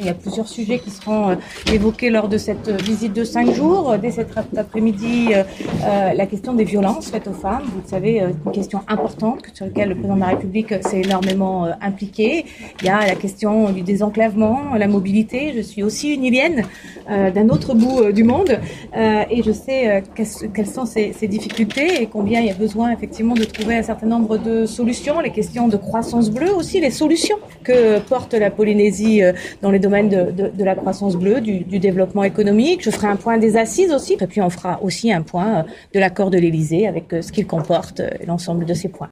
y a plusieurs sujets qui seront évoqués lors de cette visite de 5 jours. Dès cet après-midi, la question des violences faites aux femmes. Vous le savez, une question importante sur laquelle le président de la République s'est énormément impliqué. Il y a la question du désenclavement, la mobilité. Je suis aussi une Ilienne d'un autre bout du monde et je sais quelles sont ces difficultés et combien il y a besoin effectivement de trouver un certain nombre de solutions. Les questions de croissance bleue aussi, les solutions que porte la Polynésie dans les domaines de la croissance bleue, du développement économique. Je ferai un point des assises aussi, et puis on fera aussi un point de l'accord de l'Élysée avec ce qu'il comporte, l'ensemble de ces points.